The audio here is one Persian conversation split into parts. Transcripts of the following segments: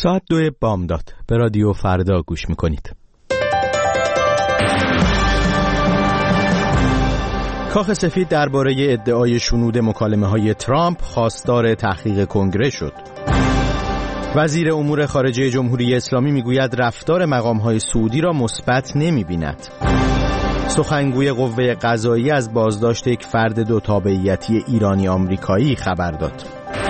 ساعت 2 بامداد به رادیو فردا گوش میکنید. کاخ سفید درباره ادعای شنود مکالمه‌های ترامپ خواستار تحقیق کنگره شد. وزیر امور خارجه جمهوری اسلامی میگوید رفتار مقام‌های سعودی را مثبت نمی‌بیند. سخنگوی قوه قضاییه از بازداشت یک فرد دو تابعیتی ایرانی آمریکایی خبر داد.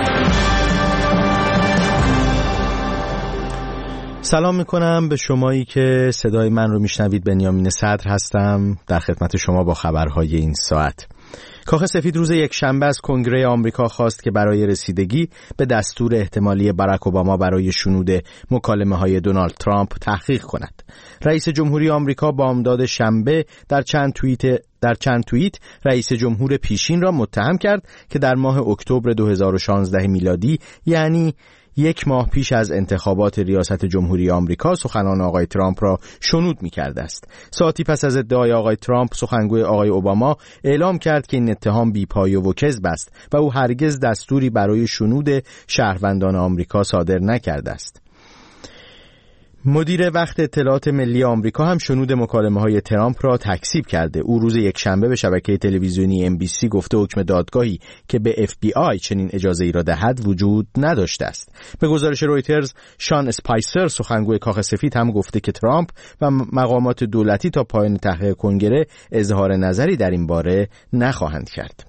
سلام میکنم به شمایی که صدای من رو میشنوید. بنیامین صدر هستم در خدمت شما با خبرهای این ساعت. کاخ سفید روز یکشنبه از کنگره آمریکا خواست که برای رسیدگی به دستور احتمالی باراک اوباما برای شنود مکالمه‌های دونالد ترامپ تحقیق کند. رئیس جمهوری آمریکا بامداد شنبه در چند توییت رئیس جمهور پیشین را متهم کرد که در ماه اکتبر 2016 میلادی، یعنی یک ماه پیش از انتخابات ریاست جمهوری آمریکا، سخنان آقای ترامپ را شنود می‌کرده است. ساعتی پس از ادعای آقای ترامپ، سخنگوی آقای اوباما اعلام کرد که این اتهام بی‌پایه و کذب است و او هرگز دستوری برای شنود شهروندان آمریکا صادر نکرده است. مدیر وقت اطلاعات ملی آمریکا هم شنود مکالمه‌های ترامپ را تکذیب کرده. او روز یکشنبه به شبکه تلویزیونی NBC گفته حکم دادگاهی که به FBI چنین اجازه‌ای را دهد وجود نداشته است. به گزارش رویترز، شان اسپایسر، سخنگوی کاخ سفید، هم گفته که ترامپ و مقامات دولتی تا پایان تحقیق کنگره اظهار نظری در این باره نخواهند کرد.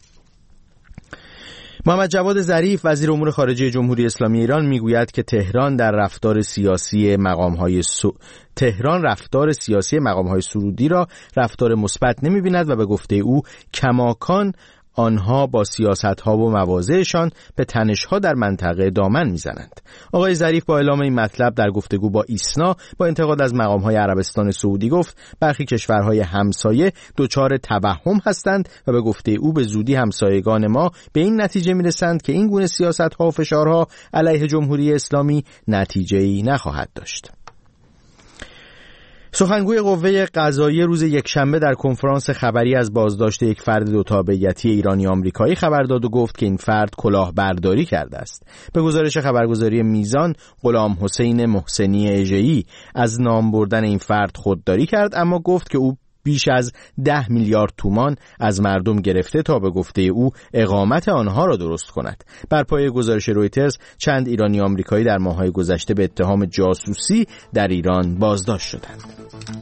محمد جواد ظریف، وزیر امور خارجه جمهوری اسلامی ایران، میگوید که تهران رفتار سیاسی مقام‌های سعودی را رفتار مثبت نمی‌بیند و به گفته او کماکان آنها با سیاست‌ها و مواضعشان به تنش‌ها در منطقه دامن می‌زنند. آقای ظریف با اعلام این مطلب در گفتگو با ایسنا با انتقاد از مقام‌های عربستان سعودی گفت برخی کشورهای همسایه دچار توهم هستند و به گفته او به زودی همسایگان ما به این نتیجه می‌رسند که این گونه سیاست‌ها و فشارها علیه جمهوری اسلامی نتیجه‌ای نخواهد داشت. سخنگوی قوه قضاییه روز یکشنبه در کنفرانس خبری از بازداشت یک فرد دو تابعیتی ایرانی آمریکایی خبر داد و گفت که این فرد کلاهبرداری کرده است. به گزارش خبرگزاری میزان، غلام حسین محسنی اژه‌ای از نام بردن این فرد خودداری کرد، اما گفت که او بیش از 10 میلیارد تومان از مردم گرفته تا به گفته او اقامت آنها را درست کند. بر پایه گزارش رویترز، چند ایرانی آمریکایی در ماه‌های گذشته به اتهام جاسوسی در ایران بازداشت شدند.